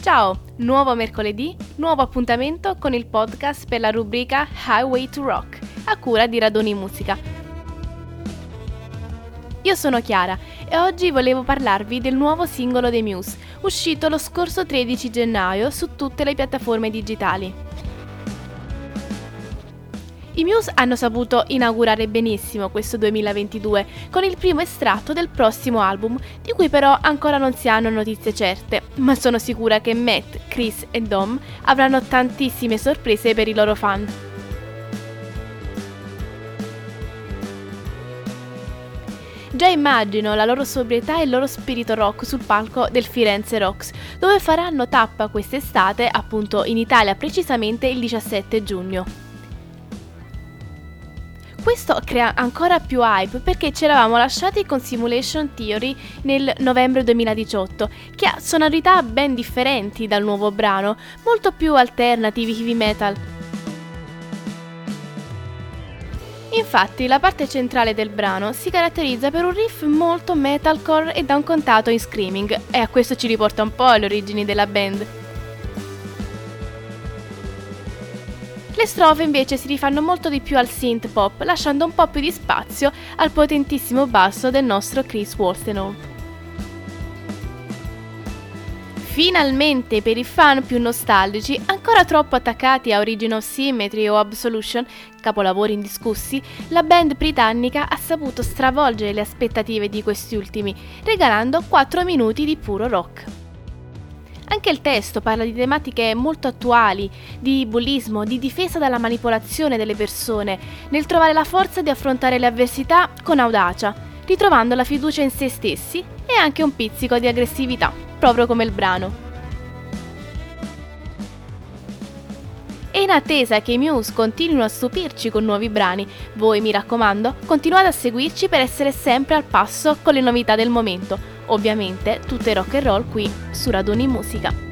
Ciao, nuovo mercoledì, nuovo appuntamento con il podcast per la rubrica Highway to Rock, a cura di Raduni Musica. Io sono Chiara e oggi volevo parlarvi del nuovo singolo dei Muse, uscito lo scorso 13 gennaio su tutte le piattaforme digitali. I Muse hanno saputo inaugurare benissimo questo 2022 con il primo estratto del prossimo album, di cui però ancora non si hanno notizie certe, ma sono sicura che Matt, Chris e Dom avranno tantissime sorprese per i loro fan. Già immagino la loro sobrietà e il loro spirito rock sul palco del Firenze Rocks, dove faranno tappa quest'estate, appunto in Italia, precisamente il 17 giugno. Questo crea ancora più hype perché ci eravamo lasciati con Simulation Theory nel novembre 2018, che ha sonorità ben differenti dal nuovo brano, molto più alternative heavy metal. Infatti, la parte centrale del brano si caratterizza per un riff molto metalcore e da un contato in screaming, e a questo ci riporta un po' alle origini della band. Le strofe invece si rifanno molto di più al synth pop, lasciando un po' più di spazio al potentissimo basso del nostro Chris Wolstenholme. Finalmente, per i fan più nostalgici, ancora troppo attaccati a Origin of Symmetry o Absolution, capolavori indiscussi, la band britannica ha saputo stravolgere le aspettative di questi ultimi, regalando 4 minuti di puro rock. Anche il testo parla di tematiche molto attuali, di bullismo, di difesa dalla manipolazione delle persone, nel trovare la forza di affrontare le avversità con audacia, ritrovando la fiducia in se stessi e anche un pizzico di aggressività, proprio come il brano. E in attesa che i Muse continuino a stupirci con nuovi brani, voi, mi raccomando, continuate a seguirci per essere sempre al passo con le novità del momento. Ovviamente tutte rock and roll qui su Raduni Musica.